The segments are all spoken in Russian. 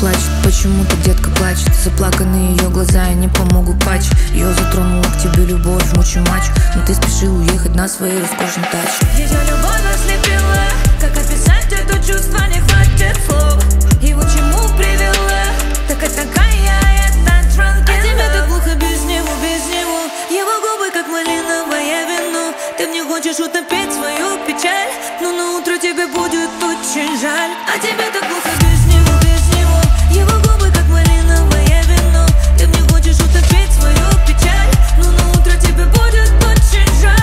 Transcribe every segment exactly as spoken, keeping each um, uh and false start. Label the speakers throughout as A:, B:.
A: плачет, почему-то детка плачет. Заплаканные ее глаза, я не помогу патч. Ее затронула к тебе любовь, мучи матч. Но ты спешил уехать на своей роскошной тачке.
B: Ее любовь ослепила, как описать это чувство, не хватит слов. Его чему привела, так это такая, это drunk. А тебе так плохо без него, без него. Его губы как малиновое вино. Ты в них хочешь утопить свою печаль, но на утро тебе будет очень жаль. А тебе так плохо без него, без него. Его губы как малиновое вино. Ты в них хочешь утопить свою печаль, но на утро тебе будет очень жаль.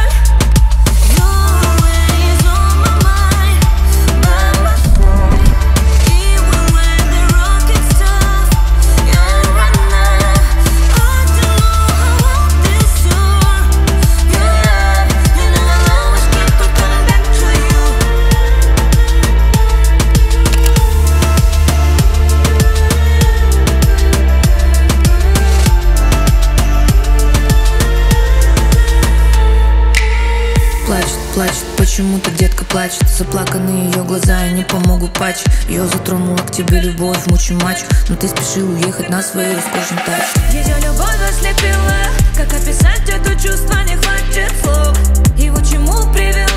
A: Плачет, плачет, почему-то детка плачет. Заплаканные ее глаза, я не помогу патч. Ее затронула к тебе любовь, мучи матч. Но ты спешил уехать на своей роскошной тачке.
B: Ее любовь ослепила, как описать это чувство, не хватит слов. Его чему привела.